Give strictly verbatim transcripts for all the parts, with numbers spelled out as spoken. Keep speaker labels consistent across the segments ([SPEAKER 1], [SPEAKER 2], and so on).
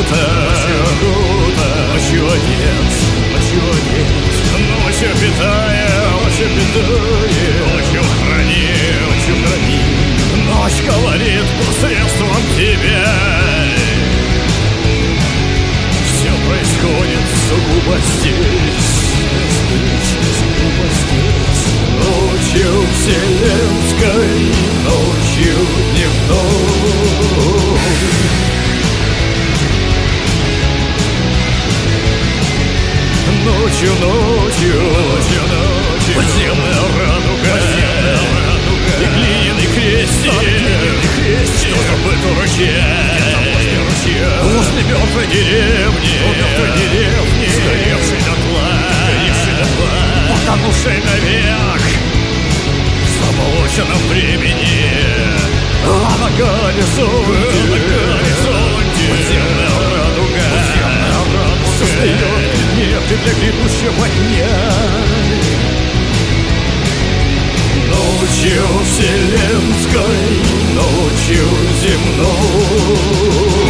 [SPEAKER 1] круто, круто, ночью одет, ночью одет, ночью питаем, ночью питаем, ночью храним, ночью храним, ночь говорит посредством тебя. Все происходит сугубо здесь, сугубо здесь, ночью вселенской, ночью дневной. Ночью, ночью, ночью, ночью, подземная радуга, подземная радуга, и глиняный крестик, крестик, что забыт у ручья, возле мертвой деревни, мертвой деревни, сгоревшей дотла, сгоревшей дотла, потонувшей навек в заболоченном времени, а на горизонте, на горизонте, подземная радуга, подземная радуга, создает предметы для грядущего дня. Ночью вселенской, ночью земной.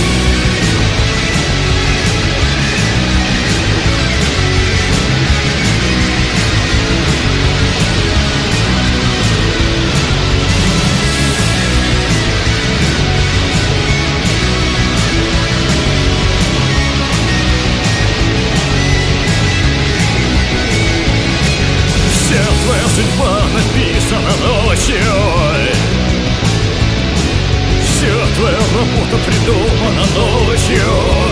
[SPEAKER 1] Твоя судьба написана ночью, вся твоя работа придумана ночью.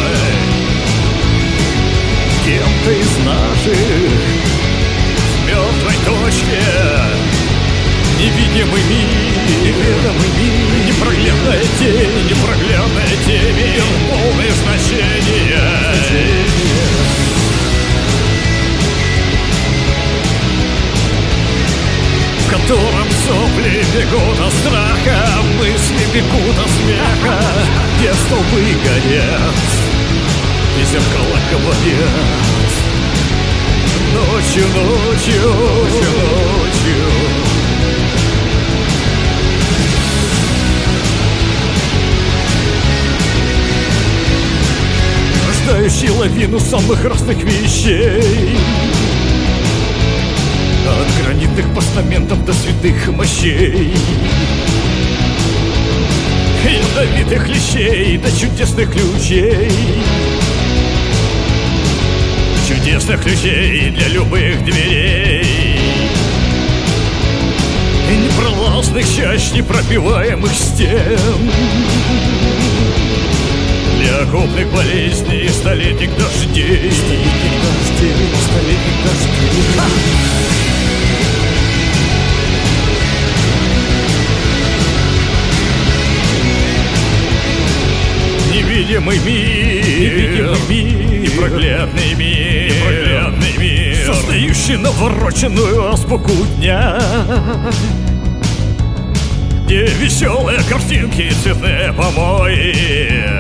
[SPEAKER 1] Кем-то из наших в мертвой точке, невидимый мир, неведомый мир, непроглядная тень, непроглядная тень, имел полное значение. В котором сопли бегут от страха, мысли бегут от смеха, где столбы горят и зеркала говорят. Ночью, ночью, ночью, ночью. Рождающий лавину самых разных вещей, от гранитных постаментов до святых мощей, ядовитых лещей до чудесных ключей, чудесных ключей для любых дверей, и непролазных чащ, непробиваемых стен, для окопных болезней и столетних дождей, столетних дождей, столетних дождей. Невидимый мир, невидимый мир, непроглядный мир, непроглядный мир, создающий навороченную азбуку дня, где веселые картинки и цветные помои,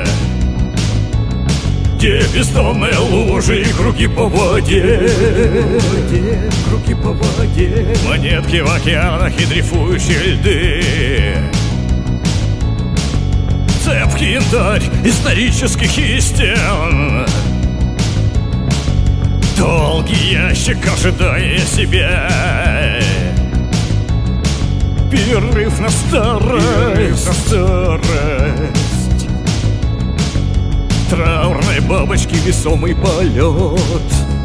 [SPEAKER 1] где бездонные лужи и круги по воде, круги по воде, монетки в океанах и дрейфующие льды, цепкий янтарь исторических истин, долгий ящик ожидания себя, перерыв на старость, на старость, траурной бабочки весомый полет,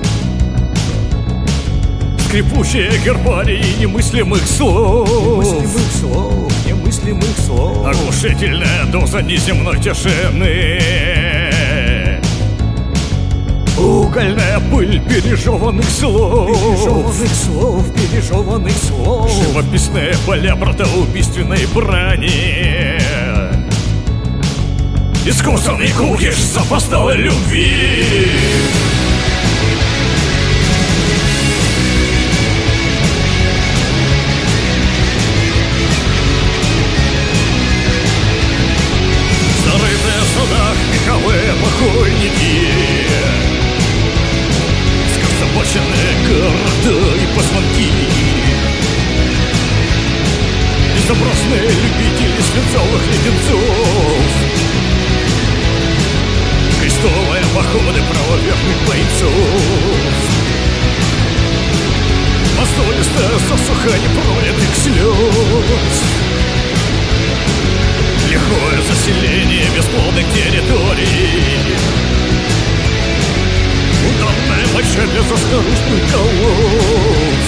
[SPEAKER 1] скрипучие гербарии немыслимых слов, немыслимых слов, немыслимых слов, оглушительная доза неземной тишины, угольная пыль пережеванных слов, пережеванных слов, пережеванных слов, живописные поля братоубийственной брани, искусанный кукиш запоздалой любви. Меховые покойники, скособоченные города и позвонки, безобразные любители свинцовых леденцов, крестовые походы правоверных бойцов. Мозолистая засуха непролитых слез. Лихое заселение бесплодных территорий. Ударная моча для заскорузных колодц.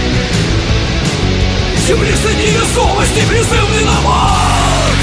[SPEAKER 1] Земли с невесомости призыв виноват.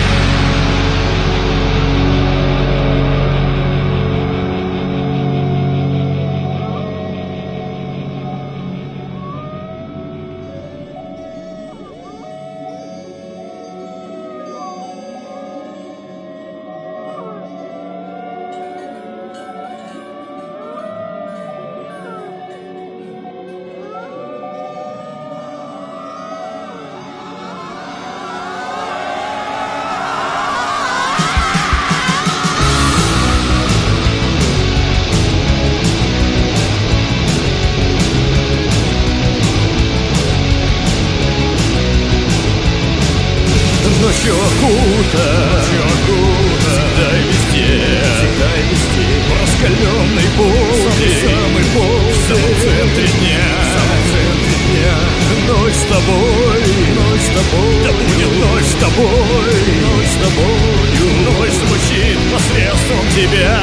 [SPEAKER 1] Ночью окута, всегда и везде, всегда и везде. В раскаленный полдень, самый полдень, в самом центре дня, в самом центре дня. Ночь с тобой, ночь с тобой, да будет ночь с тобой, ночь с тобою. Ночь звучит посредством тебя.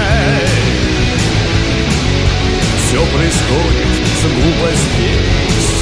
[SPEAKER 1] Все происходит сугубо здесь.